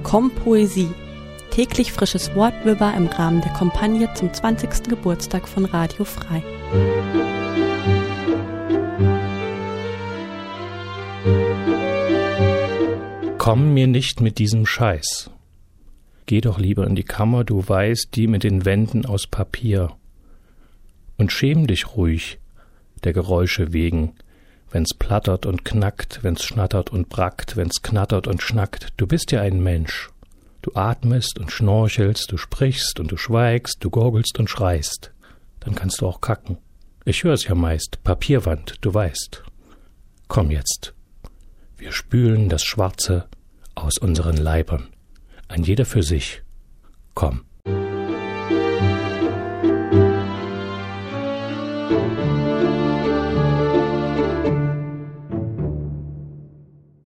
Kompoesie. Täglich frisches Wortwirrwarr im Rahmen der Kampagne zum 20. Geburtstag von Radio Frei. Komm mir nicht mit diesem Scheiß. Geh doch lieber in die Kammer, du weißt, die mit den Wänden aus Papier. Und schäm dich ruhig, der Geräusche wegen, wenn's plattert und knackt, wenn's schnattert und brackt, wenn's knattert und schnackt. Du bist ja ein Mensch. Du atmest und schnorchelst, du sprichst und du schweigst, du gurgelst und schreist. Dann kannst du auch kacken. Ich hör's ja meist, Papierwand, du weißt. Komm jetzt. Wir spülen das Schwarze aus unseren Leibern. Ein jeder für sich. Komm.